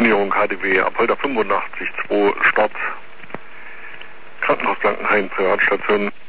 Stornierung HDW Apolda 85, 2 Start, Krankenhaus Blankenhain, Privatstation.